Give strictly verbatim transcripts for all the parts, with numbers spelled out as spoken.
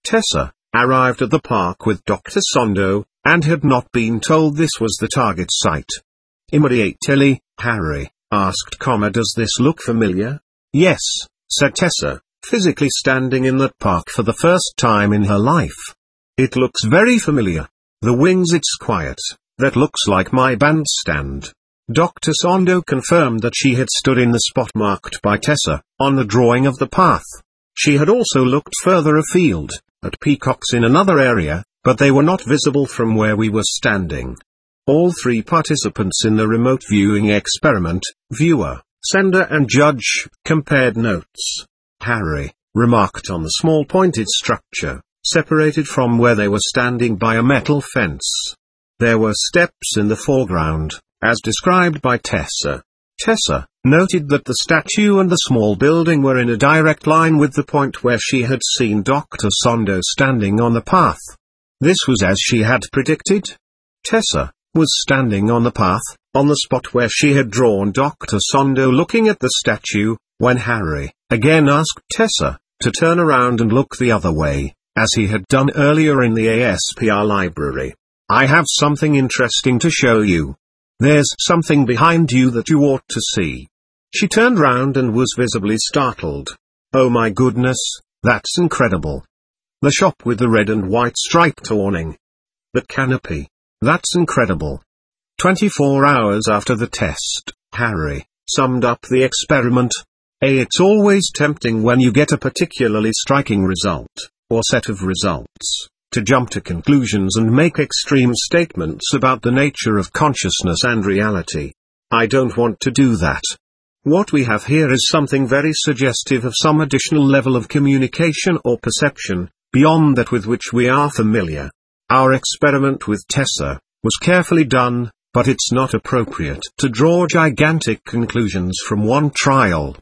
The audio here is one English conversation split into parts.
Tessa arrived at the park with Doctor Sondo, and had not been told this was the target site. Immediately, Harry asked, "Does this look familiar?" "Yes," said Tessa, physically standing in that park for the first time in her life. "It looks very familiar. The wings, it's quiet. That looks like my bandstand." Doctor Sondo confirmed that she had stood in the spot marked by Tessa, on the drawing of the path. She had also looked further afield, at peacocks in another area, but they were not visible from where we were standing. All three participants in the remote viewing experiment, viewer, sender and judge, compared notes. Harry remarked on the small pointed structure, separated from where they were standing by a metal fence. There were steps in the foreground, as described by Tessa. Tessa noted that the statue and the small building were in a direct line with the point where she had seen Doctor Sondo standing on the path. This was as she had predicted. Tessa was standing on the path, on the spot where she had drawn Doctor Sondo looking at the statue, when Harry again asked Tessa to turn around and look the other way, as he had done earlier in the A S P R library. "I have something interesting to show you. There's something behind you that you ought to see." She turned round and was visibly startled. "Oh my goodness, that's incredible. The shop with the red and white striped awning. The canopy. That's incredible." Twenty-four hours after the test, Harry summed up the experiment. A It's always tempting when you get a particularly striking result, or set of results, to jump to conclusions and make extreme statements about the nature of consciousness and reality. I don't want to do that. What we have here is something very suggestive of some additional level of communication or perception, beyond that with which we are familiar. Our experiment with Tessa was carefully done, but it's not appropriate to draw gigantic conclusions from one trial.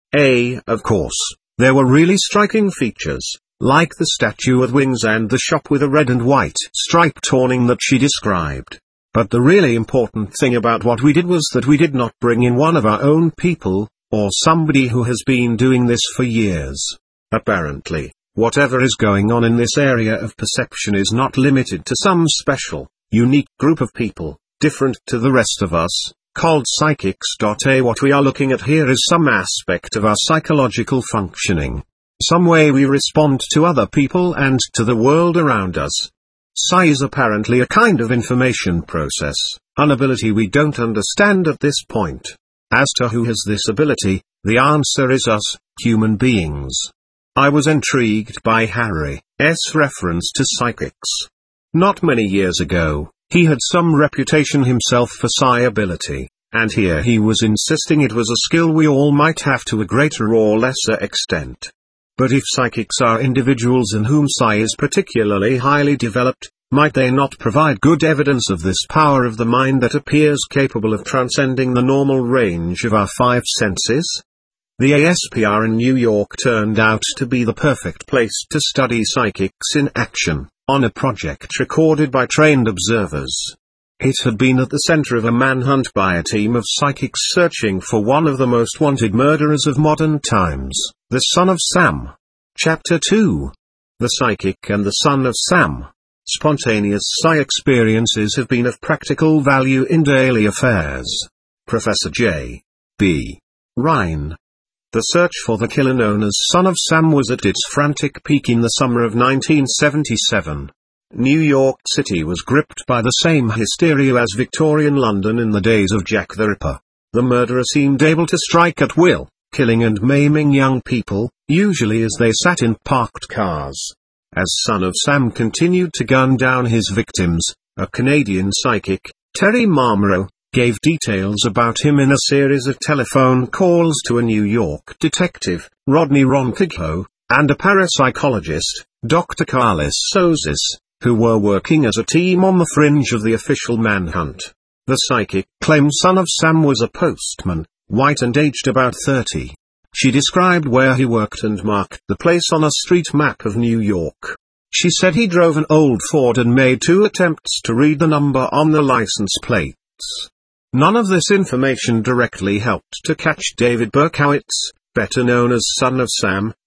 A, of course, there were really striking features, like the statue with wings and the shop with a red and white striped awning that she described. But the really important thing about what we did was that we did not bring in one of our own people, or somebody who has been doing this for years. Apparently, whatever is going on in this area of perception is not limited to some special, unique group of people, different to the rest of us, called psychics. A What we are looking at here is some aspect of our psychological functioning. Some way we respond to other people and to the world around us. Psi is apparently a kind of information process, an ability we don't understand at this point. As to who has this ability, the answer is us, human beings. I was intrigued by Harry's reference to psychics. Not many years ago, he had some reputation himself for psi ability, and here he was insisting it was a skill we all might have to a greater or lesser extent. But if psychics are individuals in whom psi is particularly highly developed, might they not provide good evidence of this power of the mind that appears capable of transcending the normal range of our five senses? The A S P R in New York turned out to be the perfect place to study psychics in action, on a project recorded by trained observers. It had been at the center of a manhunt by a team of psychics searching for one of the most wanted murderers of modern times, the Son of Sam. Chapter two. The Psychic and the Son of Sam. Spontaneous psi experiences have been of practical value in daily affairs. Professor J. B. Rhine. The search for the killer known as Son of Sam was at its frantic peak in the summer of nineteen seventy-seven. New York City was gripped by the same hysteria as Victorian London in the days of Jack the Ripper. The murderer seemed able to strike at will, killing and maiming young people, usually as they sat in parked cars. As Son of Sam continued to gun down his victims, a Canadian psychic, Terry Marmero, gave details about him in a series of telephone calls to a New York detective, Rodney Ronquillo, and a parapsychologist, Doctor Carlos Sozes, who were working as a team on the fringe of the official manhunt. The psychic claimed Son of Sam was a postman, white and aged about thirty. She described where he worked and marked the place on a street map of New York. She said he drove an old Ford and made two attempts to read the number on the license plates. None of this information directly helped to catch David Berkowitz, better known as Son of Sam,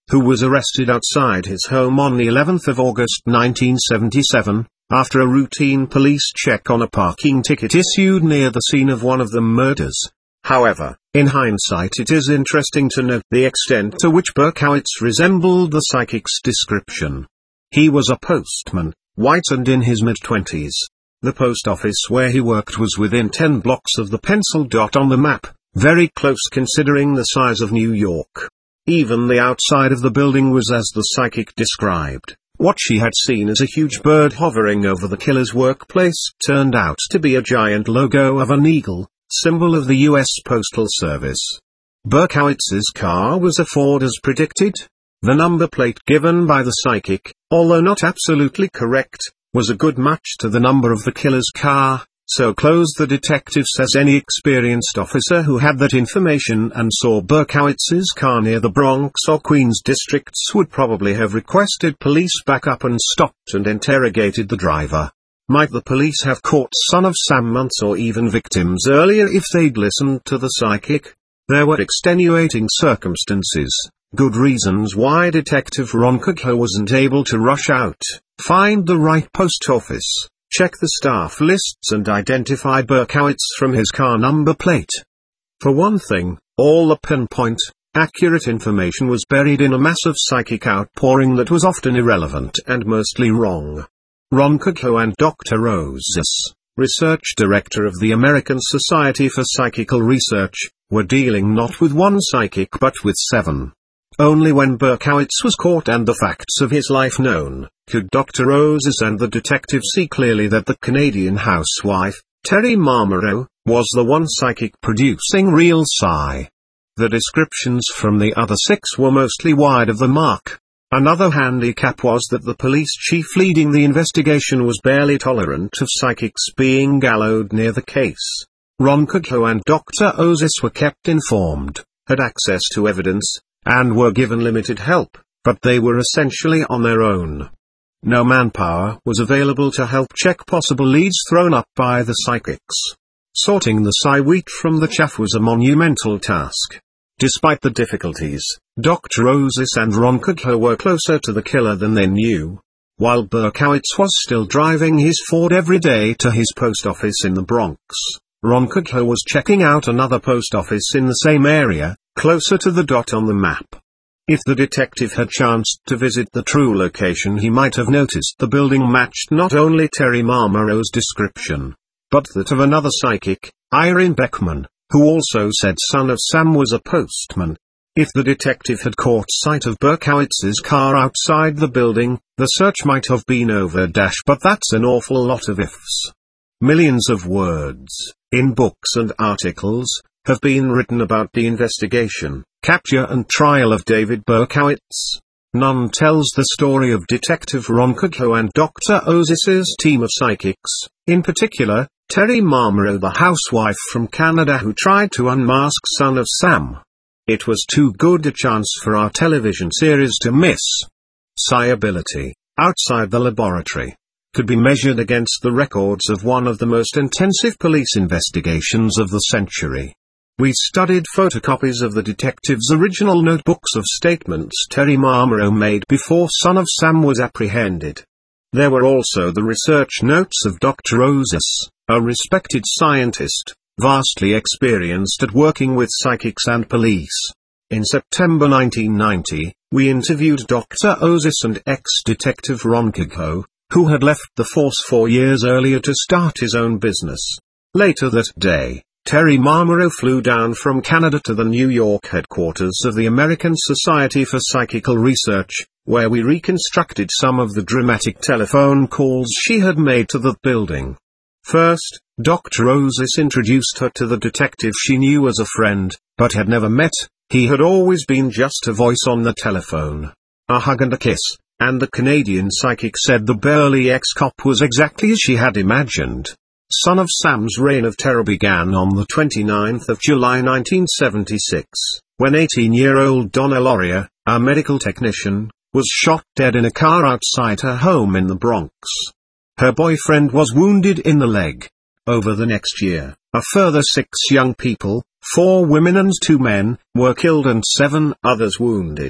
who was arrested outside his home on the eleventh of August nineteen seventy-seven, after a routine police check on a parking ticket issued near the scene of one of the murders. However, in hindsight it is interesting to note the extent to which Berkowitz resembled the psychic's description. He was a postman, white and in his mid-twenties. The post office where he worked was within ten blocks of the pencil dot on the map, very close considering the size of New York. Even the outside of the building was as the psychic described. What she had seen as a huge bird hovering over the killer's workplace turned out to be a giant logo of an eagle, symbol of the U S Postal Service. Berkowitz's car was a Ford as predicted. The number plate given by the psychic, although not absolutely correct, was a good match to the number of the killer's car, so close the detective says any experienced officer who had that information and saw Berkowitz's car near the Bronx or Queens districts would probably have requested police backup and stopped and interrogated the driver. Might the police have caught Son of Sam months or even victims earlier if they'd listened to the psychic? There were extenuating circumstances, good reasons why Detective Ron Kugler wasn't able to rush out, find the right post office, check the staff lists and identify Berkowitz from his car number plate. For one thing, all the pinpoint, accurate information was buried in a massive psychic outpouring that was often irrelevant and mostly wrong. Ron Kugler and Doctor Rosas, research director of the American Society for Psychical Research, were dealing not with one psychic but with seven. Only when Berkowitz was caught and the facts of his life known, could Doctor Rosas and the detective see clearly that the Canadian housewife, Terry Marmoreau, was the one psychic producing real psi. The descriptions from the other six were mostly wide of the mark. Another handicap was that the police chief leading the investigation was barely tolerant of psychics being gallowed near the case. Ron Kugler and Doctor Rosas were kept informed, had access to evidence, and were given limited help, but they were essentially on their own. No manpower was available to help check possible leads thrown up by the psychics. Sorting the psi wheat from the chaff was a monumental task. Despite the difficulties, Doctor Rosas and Ron Kugler were closer to the killer than they knew. While Berkowitz was still driving his Ford every day to his post office in the Bronx, Ron Kugler was checking out another post office in the same area, closer to the dot on the map. If the detective had chanced to visit the true location, he might have noticed the building matched not only Terry Marmoreau's description, but that of another psychic, Irene Beckman, who also said Son of Sam was a postman. If the detective had caught sight of Berkowitz's car outside the building, the search might have been over. But that's an awful lot of ifs. Millions of words, in books and articles, have been written about the investigation, capture and trial of David Berkowitz. None tells the story of Detective Ron Kugler and Doctor Rosas's team of psychics, in particular, Terry Marmoreau, the housewife from Canada who tried to unmask Son of Sam. It was too good a chance for our television series to miss. Psi ability, outside the laboratory, could be measured against the records of one of the most intensive police investigations of the century. We studied photocopies of the detective's original notebooks of statements Terry Marmoreau made before Son of Sam was apprehended. There were also the research notes of Doctor Rosas, a respected scientist, vastly experienced at working with psychics and police. In September nineteen ninety, we interviewed Doctor Rosas and ex-detective Ron Kugler, who had left the force four years earlier to start his own business. Later that day, Terry Marmoreau flew down from Canada to the New York headquarters of the American Society for Psychical Research, where we reconstructed some of the dramatic telephone calls she had made to the building. First, Doctor Rosas introduced her to the detective she knew as a friend, but had never met. He had always been just a voice on the telephone, a hug and a kiss, and the Canadian psychic said the burly ex-cop was exactly as she had imagined. Son of Sam's reign of terror began on the twenty-ninth of July nineteen seventy-six, when eighteen-year-old Donna Laurier, a medical technician, was shot dead in a car outside her home in the Bronx. Her boyfriend was wounded in the leg. Over the next year, a further six young people, four women and two men, were killed and seven others wounded.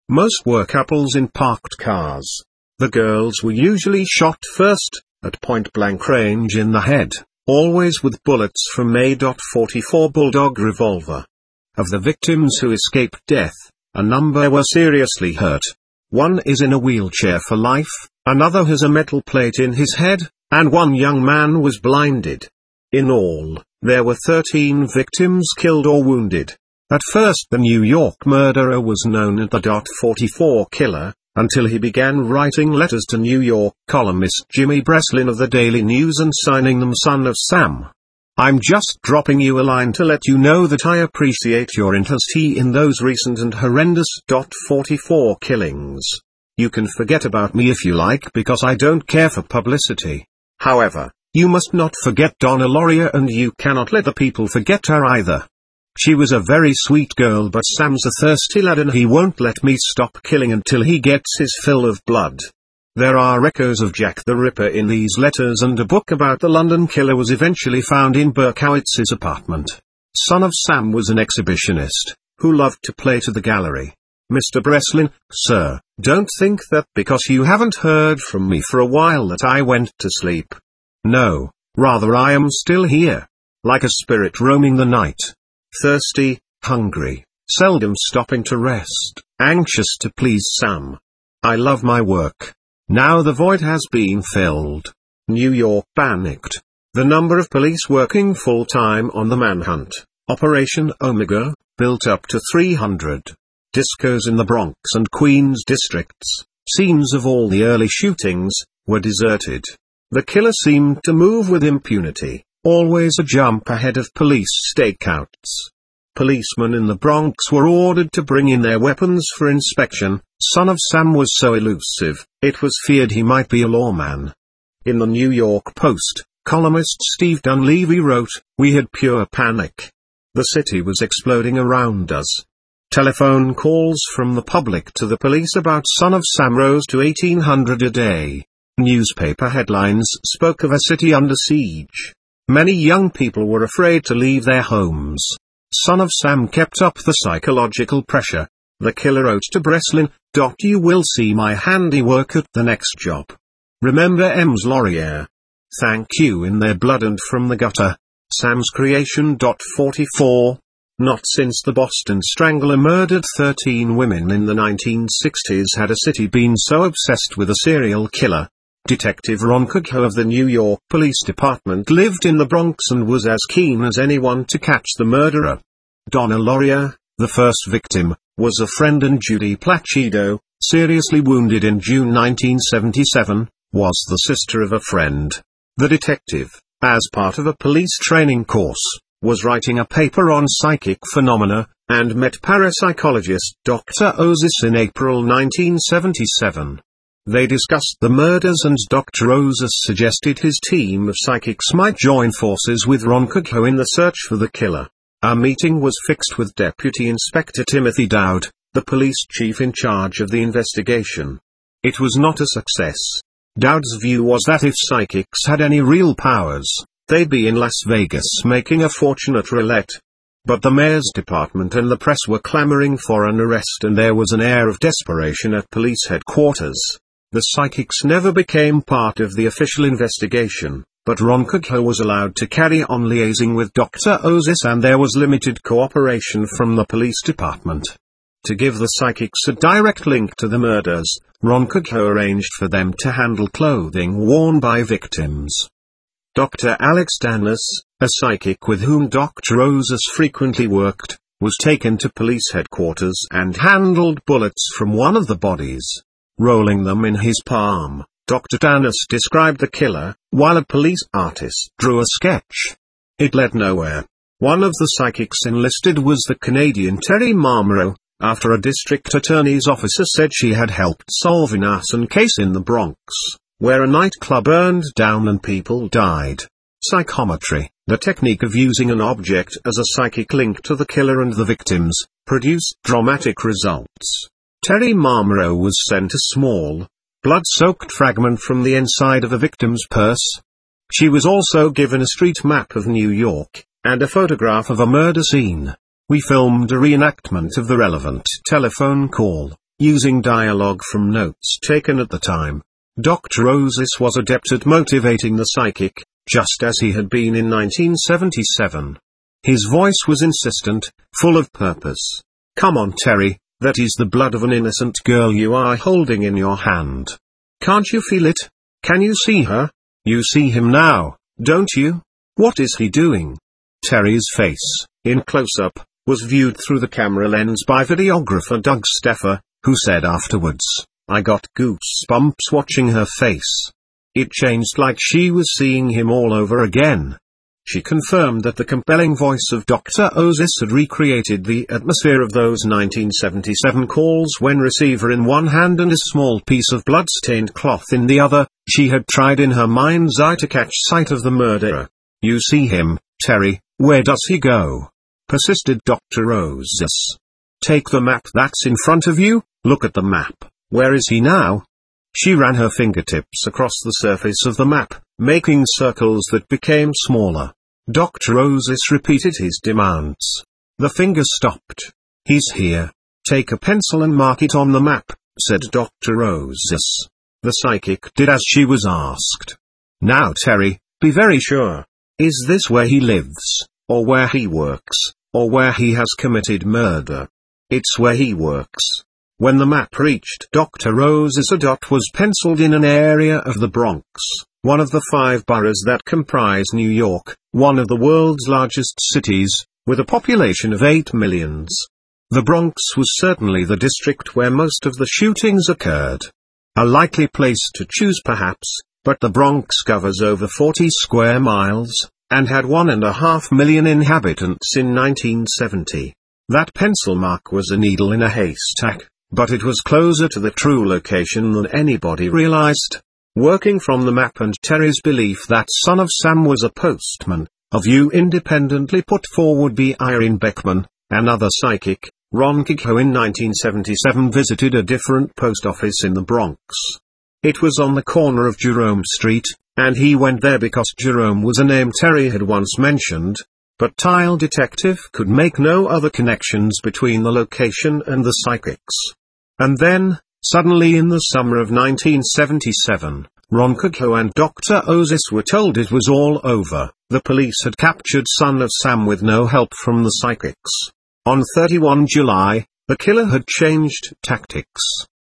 Most were couples in parked cars. The girls were usually shot first, at point-blank range in the head, always with bullets from a forty-four Bulldog revolver. Of the victims who escaped death, a number were seriously hurt. One is in a wheelchair for life, another has a metal plate in his head, and one young man was blinded. In all, there were thirteen victims killed or wounded. At first the New York murderer was known as the forty-four killer, until he began writing letters to New York columnist Jimmy Breslin of the Daily News and signing them Son of Sam. I'm just dropping you a line to let you know that I appreciate your interest in those recent and horrendous forty-four killings. You can forget about me if you like because I don't care for publicity. However, you must not forget Donna Laurier, and you cannot let the people forget her either. She was a very sweet girl, but Sam's a thirsty lad and he won't let me stop killing until he gets his fill of blood. There are echoes of Jack the Ripper in these letters, and a book about the London killer was eventually found in Berkowitz's apartment. Son of Sam was an exhibitionist, who loved to play to the gallery. Mister Breslin, sir, don't think that because you haven't heard from me for a while that I went to sleep. No, rather I am still here. Like a spirit roaming the night. Thirsty, hungry, seldom stopping to rest, anxious to please Sam. I love my work. Now the void has been filled. New York panicked. The number of police working full-time on the manhunt, Operation Omega, built up to three hundred. Discos in the Bronx and Queens districts, scenes of all the early shootings, were deserted. The killer seemed to move with impunity, always a jump ahead of police stakeouts. Policemen in the Bronx were ordered to bring in their weapons for inspection. Son of Sam was so elusive, it was feared he might be a lawman. In the New York Post, columnist Steve Dunleavy wrote, "We had pure panic. The city was exploding around us." Telephone calls from the public to the police about Son of Sam rose to eighteen hundred a day. Newspaper headlines spoke of a city under siege. Many young people were afraid to leave their homes. Son of Sam kept up the psychological pressure. The killer wrote to Breslin, "You will see my handiwork at the next job. Remember Ems Laurier. Thank you in their blood and from the gutter. Sam's Creation." forty-four. Not since the Boston Strangler murdered thirteen women in the nineteen sixties had a city been so obsessed with a serial killer. Detective Ron Kugho of the New York Police Department lived in the Bronx and was as keen as anyone to catch the murderer. Donna Laurier, the first victim, was a friend, and Judy Placido, seriously wounded in June nineteen seventy-seven, was the sister of a friend. The detective, as part of a police training course, was writing a paper on psychic phenomena, and met parapsychologist Doctor Osis in April nineteen seventy-seven. They discussed the murders, and Doctor Osis suggested his team of psychics might join forces with Ron Kugho in the search for the killer. A meeting was fixed with Deputy Inspector Timothy Dowd, the police chief in charge of the investigation. It was not a success. Dowd's view was that if psychics had any real powers, they'd be in Las Vegas making a fortune at roulette. But the mayor's department and the press were clamoring for an arrest, and there was an air of desperation at police headquarters. The psychics never became part of the official investigation, but Ron Kugho was allowed to carry on liaising with Doctor Osis, and there was limited cooperation from the police department. To give the psychics a direct link to the murders, Ron Kugho arranged for them to handle clothing worn by victims. Doctor Alex Danis, a psychic with whom Doctor Osis frequently worked, was taken to police headquarters and handled bullets from one of the bodies. Rolling them in his palm, Doctor Danis described the killer, while a police artist drew a sketch. It led nowhere. One of the psychics enlisted was the Canadian Terry Marmero, after a district attorney's officer said she had helped solve an arson case in the Bronx, where a nightclub burned down and people died. Psychometry, the technique of using an object as a psychic link to the killer and the victims, produced dramatic results. Terry Marmero was sent a small, blood-soaked fragment from the inside of a victim's purse. She was also given a street map of New York, and a photograph of a murder scene. We filmed a reenactment of the relevant telephone call. using dialogue from notes taken at the time. Doctor Otis was adept at motivating the psychic, just as he had been in nineteen seventy-seven. His voice was insistent, full of purpose. "Come on, Terry, that is the blood of an innocent girl you are holding in your hand. Can't you feel it? Can you see her? You see him now, don't you? What is he doing?" Terry's face, in close-up, was viewed through the camera lens by videographer Doug Steffer, who said afterwards, "I got goosebumps watching her face. It changed like she was seeing him all over again." She confirmed that the compelling voice of Doctor Otis had recreated the atmosphere of those nineteen seventy-seven calls when receiver in one hand and a small piece of blood-stained cloth in the other. She had tried in her mind's eye to catch sight of the murderer. "You see him, Terry, where does he go?" persisted Doctor Otis. "Take the map that's in front of you, look at the map, where is he now?" She ran her fingertips across the surface of the map, making circles that became smaller. Doctor Otis repeated his demands. The fingers stopped. "He's here. Take a pencil and mark it on the map," said Doctor Otis. The psychic did as she was asked. "Now Terry, be very sure. Is this where he lives, or where he works, or where he has committed murder?" "It's where he works." When the map reached Doctor Otis, a dot was penciled in an area of the Bronx, one of the five boroughs that comprise New York, one of the world's largest cities, with a population of eight millions. The Bronx was certainly the district where most of the shootings occurred. A likely place to choose perhaps, but the Bronx covers over forty square miles, and had one and a half million inhabitants in nineteen seventy. That pencil mark was a needle in a haystack, but it was closer to the true location than anybody realized. Working from the map and Terry's belief that Son of Sam was a postman, a view independently put forward by Irene Beckman, another psychic, Ron Kiko in nineteen seventy-seven visited a different post office in the Bronx. It was on the corner of Jerome Street, and he went there because Jerome was a name Terry had once mentioned, but Tile Detective could make no other connections between the location and the psychics. And then, suddenly in the summer of nineteen seventy-seven, Ron Kiko and Doctor Otis were told it was all over. The police had captured Son of Sam with no help from the psychics. On thirty-first of July, the killer had changed tactics.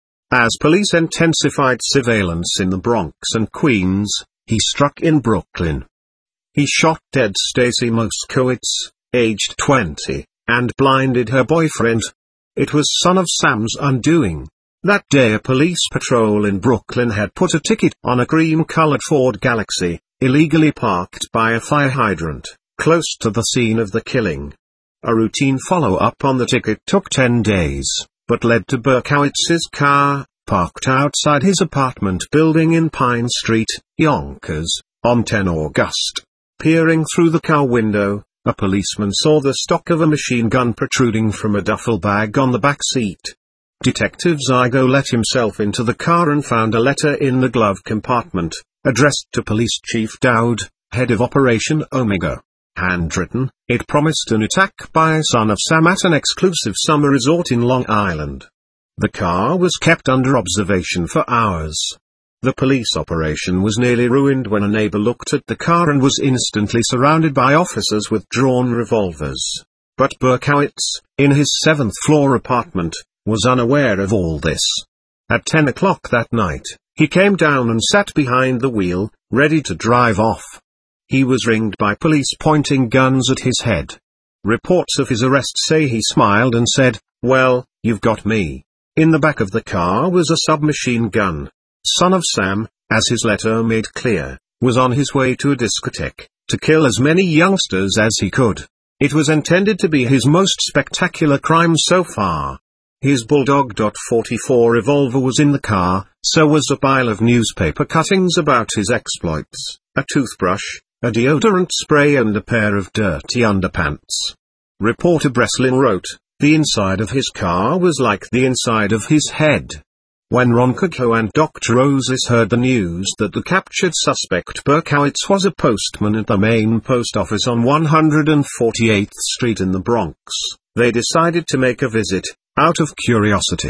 As police intensified surveillance in the Bronx and Queens, he struck in Brooklyn. He shot dead Stacy Moskowitz, aged twenty, and blinded her boyfriend. It was Son of Sam's undoing. That day a police patrol in Brooklyn had put a ticket on a cream-colored Ford Galaxy, illegally parked by a fire hydrant, close to the scene of the killing. A routine follow-up on the ticket took ten days, but led to Berkowitz's car, parked outside his apartment building in Pine Street, Yonkers, on the tenth of August. Peering through the car window, a policeman saw the stock of a machine gun protruding from a duffel bag on the back seat. Detective Zygo let himself into the car and found a letter in the glove compartment, addressed to Police Chief Dowd, head of Operation Omega. Handwritten, it promised an attack by Son of Sam at an exclusive summer resort in Long Island. The car was kept under observation for hours. The police operation was nearly ruined when a neighbor looked at the car and was instantly surrounded by officers with drawn revolvers. But Berkowitz, in his seventh-floor apartment, was unaware of all this. At ten o'clock that night, he came down and sat behind the wheel, ready to drive off. He was ringed by police pointing guns at his head. Reports of his arrest say he smiled and said, "Well, you've got me." In the back of the car was a submachine gun. Son of Sam, as his letter made clear, was on his way to a discotheque, to kill as many youngsters as he could. It was intended to be his most spectacular crime so far. His Bulldog forty-four revolver was in the car, so was a pile of newspaper cuttings about his exploits, a toothbrush, a deodorant spray and a pair of dirty underpants. Reporter Breslin wrote, "The inside of his car was like the inside of his head." When Ron Kiko and Doctor Otis heard the news that the captured suspect Berkowitz was a postman at the main post office on one hundred forty-eighth Street in the Bronx, they decided to make a visit, out of curiosity.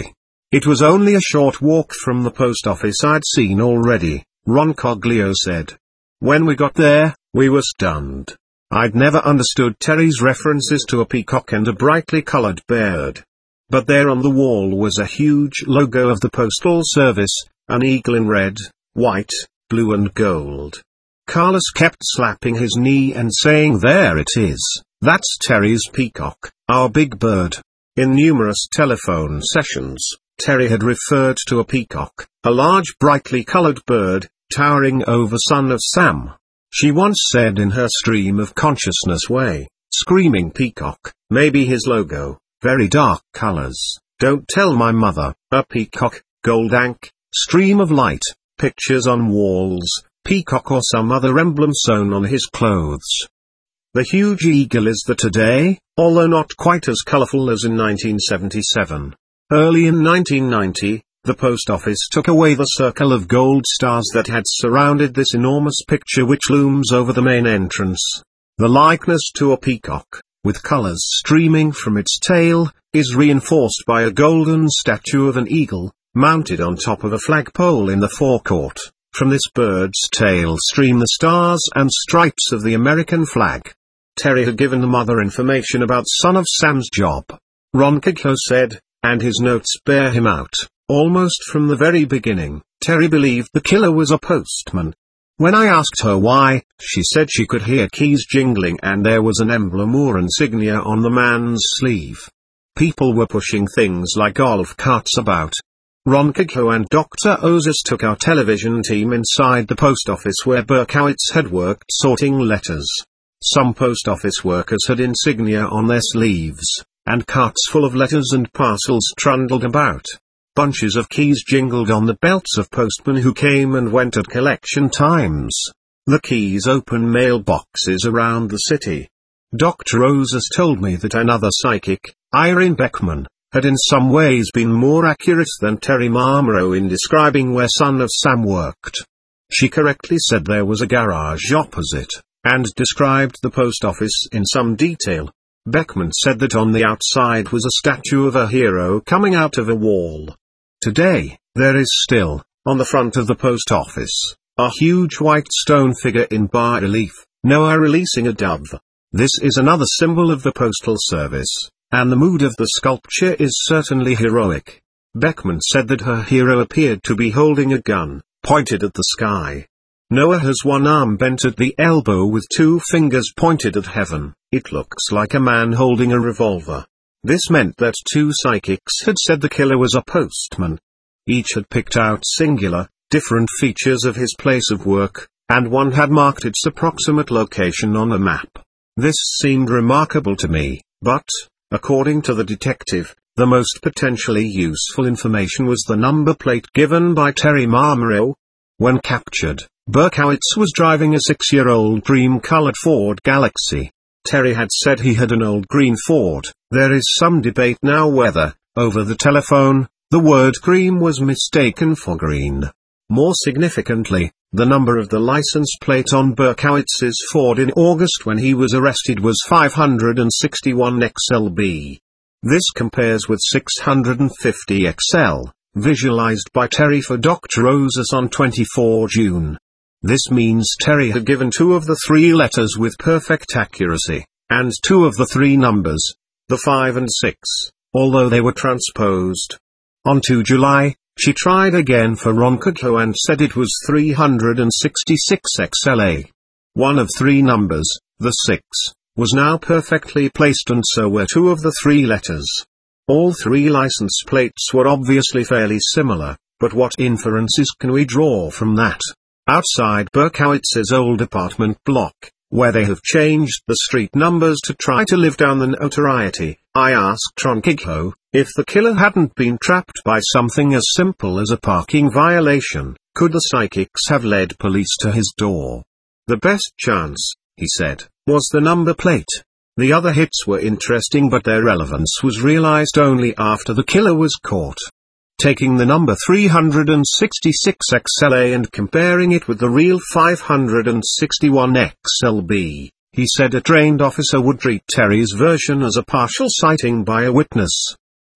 It was only a short walk from the post office I'd seen already, Ron Coglio said. When we got there, we were stunned. I'd never understood Terry's references to a peacock and a brightly colored bird. But there on the wall was a huge logo of the Postal Service, an eagle in red, white, blue and gold. Carlos kept slapping his knee and saying, "There it is, that's Terry's peacock, our big bird." In numerous telephone sessions, Terry had referred to a peacock, a large brightly colored bird, towering over Son of Sam. She once said in her stream of consciousness way, "Screaming peacock, maybe his logo, very dark colors, don't tell my mother, a peacock, gold ink, stream of light, pictures on walls, peacock or some other emblem sewn on his clothes." The huge eagle is there today, although not quite as colorful as in nineteen seventy-seven. Early in nineteen ninety, the post office took away the circle of gold stars that had surrounded this enormous picture which looms over the main entrance. The likeness to a peacock, with colors streaming from its tail, is reinforced by a golden statue of an eagle, mounted on top of a flagpole in the forecourt. From this bird's tail stream the stars and stripes of the American flag. Terry had given the mother information about Son of Sam's job. Ron Coglio said, and his notes bear him out, almost from the very beginning, Terry believed the killer was a postman. When I asked her why, she said she could hear keys jingling and there was an emblem or insignia on the man's sleeve. People were pushing things like golf carts about. Ron Coglio and Doctor Ozus took our television team inside the post office where Berkowitz had worked sorting letters. Some post office workers had insignia on their sleeves, and carts full of letters and parcels trundled about. Bunches of keys jingled on the belts of postmen who came and went at collection times. The keys open mailboxes around the city. Doctor Ozus told me that another psychic, Irene Beckman, had in some ways been more accurate than Terry Marmero in describing where Son of Sam worked. She correctly said there was a garage opposite, and described the post office in some detail. Beckman said that on the outside was a statue of a hero coming out of a wall. Today, there is still, on the front of the post office, a huge white stone figure in bas-relief, Noah releasing a dove. This is another symbol of the Postal Service, and the mood of the sculpture is certainly heroic. Beckman said that her hero appeared to be holding a gun, pointed at the sky. Noah has one arm bent at the elbow with two fingers pointed at heaven. It looks like a man holding a revolver. This meant that two psychics had said the killer was a postman. Each had picked out singular, different features of his place of work, and one had marked its approximate location on a map. This seemed remarkable to me, but, according to the detective, the most potentially useful information was the number plate given by Terry Marmero. When captured, Berkowitz was driving a six-year-old cream-colored Ford Galaxy. Terry had said he had an old green Ford. There is some debate now whether, over the telephone, the word cream was mistaken for green. More significantly, the number of the license plate on Berkowitz's Ford in August when he was arrested was five hundred sixty-one X L B. This compares with six hundred fifty X L, visualized by Terry for Doctor Ozus on the twenty-fourth of June. This means Terry had given two of the three letters with perfect accuracy, and two of the three numbers, the five and six, although they were transposed. On the second of July, she tried again for Ron Coglio and said it was three hundred sixty-six X L A. One of three numbers, the six, was now perfectly placed and so were two of the three letters. All three license plates were obviously fairly similar, but what inferences can we draw from that? Outside Berkowitz's old apartment block, where they have changed the street numbers to try to live down the notoriety, I asked Ron Coglio, if the killer hadn't been trapped by something as simple as a parking violation, could the psychics have led police to his door? The best chance, he said, was the number plate. The other hits were interesting but their relevance was realized only after the killer was caught. Taking the number three hundred sixty-six X L A and comparing it with the real five hundred sixty-one X L B, he said a trained officer would treat Terry's version as a partial sighting by a witness.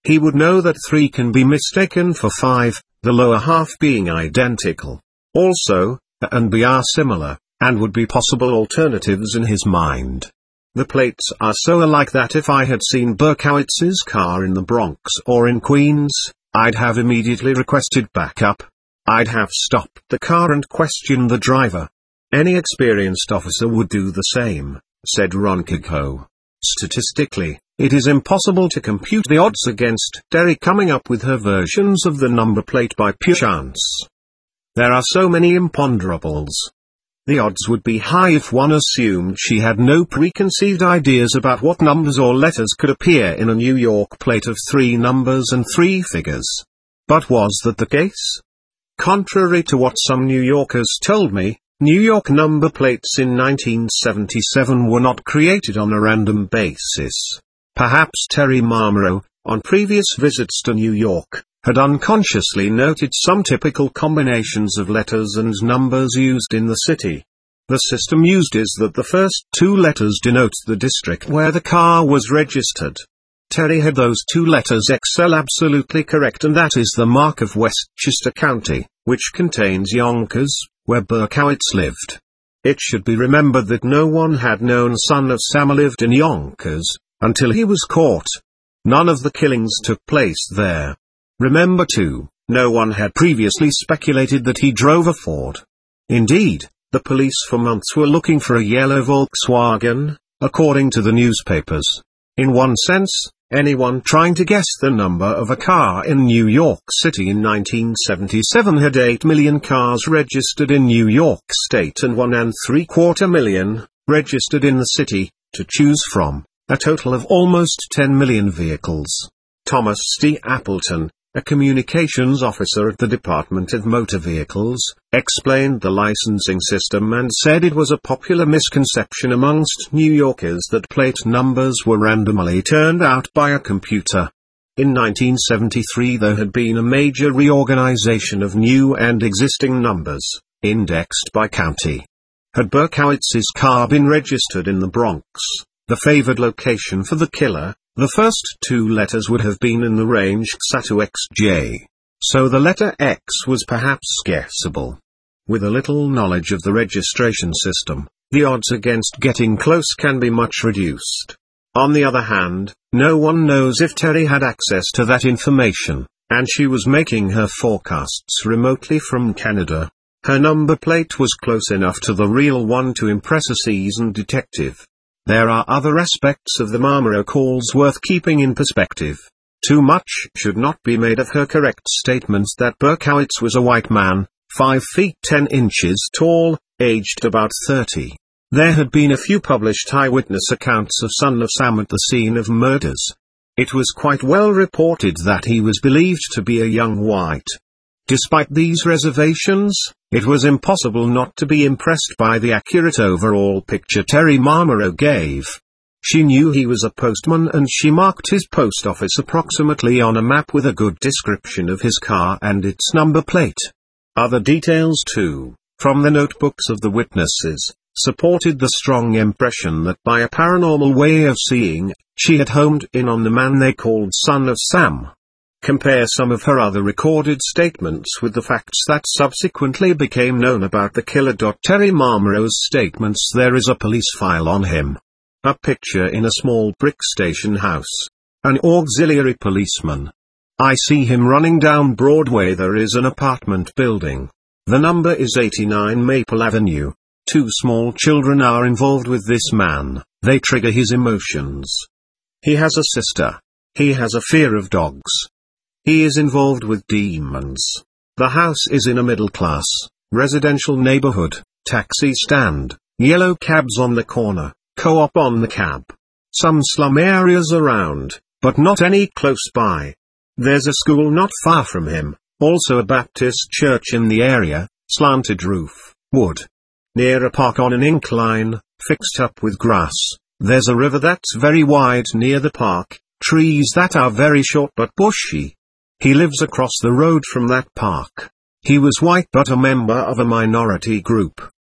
He would know that three can be mistaken for five, the lower half being identical. Also, A and B are similar, and would be possible alternatives in his mind. The plates are so alike that if I had seen Berkowitz's car in the Bronx or in Queens, I'd have immediately requested backup. I'd have stopped the car and questioned the driver. Any experienced officer would do the same, said Ronchiko. Statistically, it is impossible to compute the odds against Terry coming up with her versions of the number plate by pure chance. There are so many imponderables. The odds would be high if one assumed she had no preconceived ideas about what numbers or letters could appear in a New York plate of three numbers and three figures. But was that the case? Contrary to what some New Yorkers told me, New York number plates in nineteen seventy-seven were not created on a random basis. Perhaps Terry Marmero, on previous visits to New York, had unconsciously noted some typical combinations of letters and numbers used in the city. The system used is that the first two letters denote the district where the car was registered. Terry had those two letters X L absolutely correct, and that is the mark of Westchester County, which contains Yonkers, where Berkowitz lived. It should be remembered that no one had known Son of Sam lived in Yonkers, until he was caught. None of the killings took place there. Remember too, no one had previously speculated that he drove a Ford. Indeed, the police for months were looking for a yellow Volkswagen, according to the newspapers. In one sense, anyone trying to guess the number of a car in New York City in nineteen seventy-seven had eight million cars registered in New York State and one and three quarter million registered in the city, to choose from, a total of almost ten million vehicles. Thomas T. Appleton, a communications officer at the Department of Motor Vehicles, explained the licensing system and said it was a popular misconception amongst New Yorkers that plate numbers were randomly turned out by a computer. In nineteen seventy-three there had been a major reorganization of new and existing numbers, indexed by county. Had Berkowitz's car been registered in the Bronx, the favored location for the killer, the first two letters would have been in the range X A to X J. So the letter X was perhaps guessable. With a little knowledge of the registration system, the odds against getting close can be much reduced. On the other hand, no one knows if Terry had access to that information, and she was making her forecasts remotely from Canada. Her number plate was close enough to the real one to impress a seasoned detective. There are other aspects of the Marmero calls worth keeping in perspective. Too much should not be made of her correct statements that Berkowitz was a white man, five feet ten inches tall, aged about thirty. There had been a few published eyewitness accounts of Son of Sam at the scene of murders. It was quite well reported that he was believed to be a young white. Despite these reservations, it was impossible not to be impressed by the accurate overall picture Terry Marmero gave. She knew he was a postman and she marked his post office approximately on a map with a good description of his car and its number plate. Other details too, from the notebooks of the witnesses, supported the strong impression that by a paranormal way of seeing, she had homed in on the man they called Son of Sam. Compare some of her other recorded statements with the facts that subsequently became known about the killer. Terry Marmero's statements. There is a police file on him. A picture in a small brick station house. An auxiliary policeman. I see him running down Broadway. There is an apartment building. The number is eighty-nine Maple Avenue. Two small children are involved with this man. They trigger his emotions. He has a sister. He has a fear of dogs. He is involved with demons. The house is in a middle-class, residential neighborhood, taxi stand, yellow cabs on the corner, co-op on the cab. Some slum areas around, but not any close by. There's a school not far from him, also a Baptist church in the area, slanted roof, wood. Near a park on an incline, fixed up with grass. There's a river that's very wide near the park, trees that are very short but bushy. He lives across the road from that park. He was white but a member of a minority group.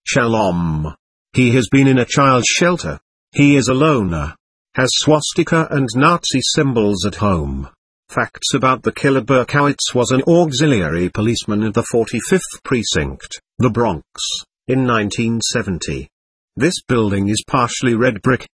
Shalom. He has been in a child shelter. He is a loner. Has swastika and Nazi symbols at home. Facts about the killer. Berkowitz was an auxiliary policeman at the forty-fifth Precinct, the Bronx, in nineteen seventy. This building is partially red brick,